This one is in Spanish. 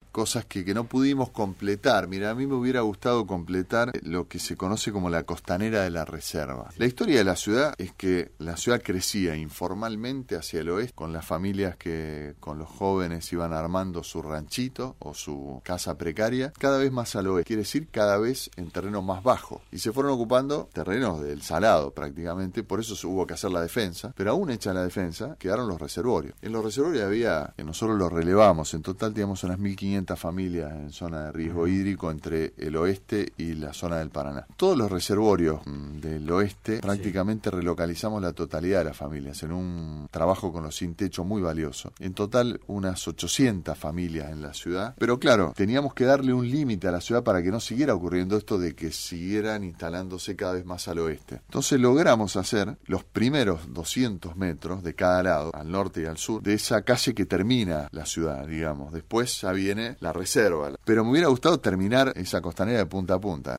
cosas que no pudimos completar. Mira, a mí me hubiera gustado completar lo que se conoce como la costanera de la reserva. La historia de la ciudad es que la ciudad crecía informalmente hacia el oeste, con las familias que con los jóvenes iban armando su ranchito o su casa precaria, cada vez más al oeste, quiere decir cada vez en terreno más bajo, y se fueron ocupando terrenos del Salado prácticamente, por eso hubo que hacer la defensa, pero aún hecha la defensa, quedaron los reservorios. En los reservorios había, que nosotros los relevamos, en total teníamos unas 1.500 familias en zona de riesgo hídrico entre el oeste y la zona del Paraná. Todos los reservorios del oeste prácticamente relocalizamos la totalidad de las familias en un trabajo con los sin techo muy valioso. En total unas 800 familias en la ciudad, pero claro, teníamos que darle un límite a la ciudad para que no siguiera ocurriendo esto de que siguieran instalándose cada vez más al oeste. Entonces logramos hacer los primeros 200 metros de cada lado, al norte y al sur, de esa calle que termina la ciudad, digamos. Después ya viene la reserva. Pero me hubiera gustado terminar esa costanera de punta a punta.